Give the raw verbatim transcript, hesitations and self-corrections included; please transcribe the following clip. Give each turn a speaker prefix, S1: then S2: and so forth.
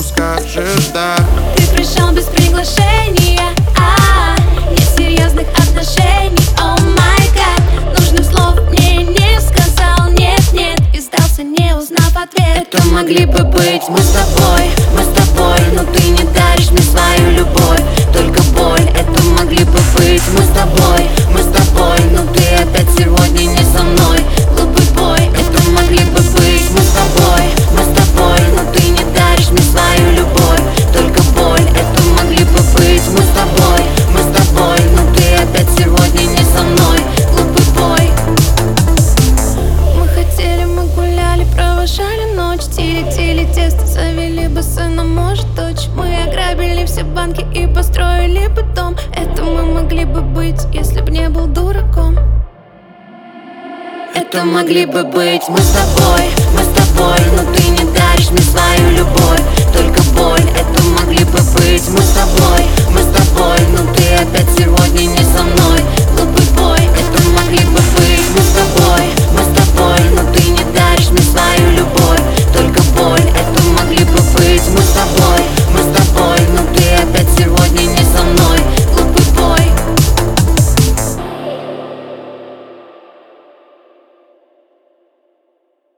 S1: скажешь да.
S2: Ты пришел без приглашения, а нет серьезных отношений. О май гад, нужных слов мне не сказал нет-нет, и сдался, не узнав ответ.
S3: Это могли бы быть мы с тобой, мы с тобой, но ты не даришь мне свою любовь, только боль. Это могли бы быть мы с тобой, мы с тобой, но ты опять сегодня не со мной. Глупый бой. Это могли бы быть мы с тобой, мы с тобой, но ты не даришь мне свою любовь, только боль. Это могли бы быть мы с тобой, мы с тобой, но ты опять сегодня не со мной. Глупый бой.
S2: Мы хотели, мы гуляли, провожали ночь, тили-тили тесто, завели бы сына, может дочь. Мы ограбили все банки и построили бы дом. Это мы могли бы быть, если б не был дураком.
S3: Это могли бы быть мы с тобой, мы с тобой, но ты не даришь мне свою любовь, только боль. Это могли бы быть мы с тобой, мы с тобой, но ты опять сегодня